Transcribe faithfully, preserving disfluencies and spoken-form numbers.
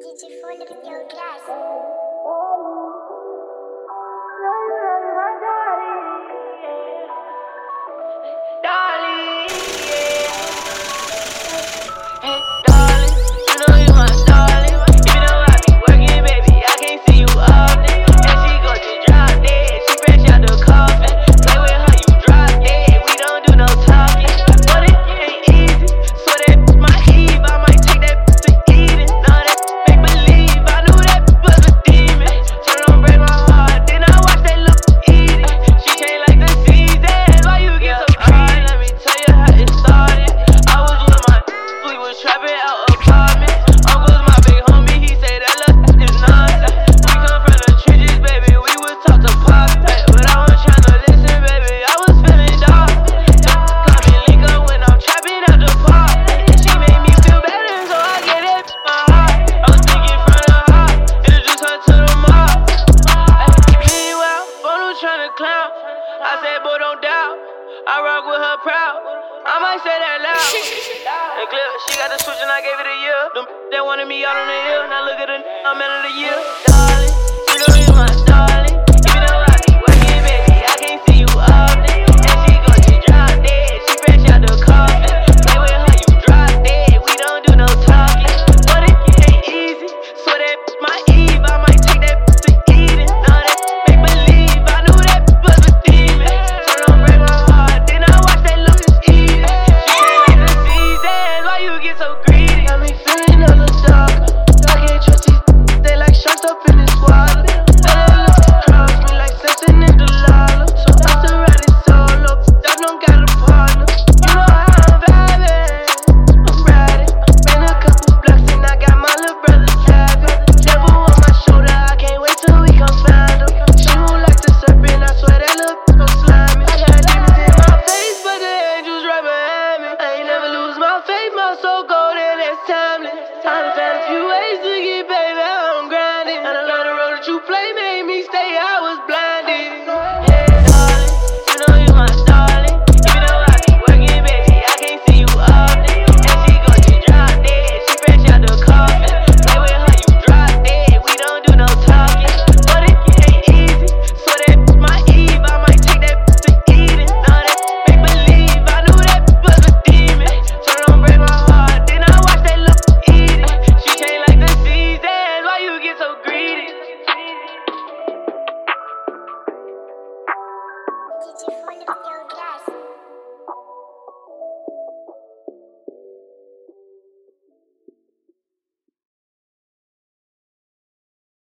диджей Фоллер сделал грязь. I said, boy, don't doubt. I rock with her proud. I might say that loud. The clip, she got the switch and I gave it a year. Them they wanted me out on the hill. Now look at the I'm in the year. Darling, you know you my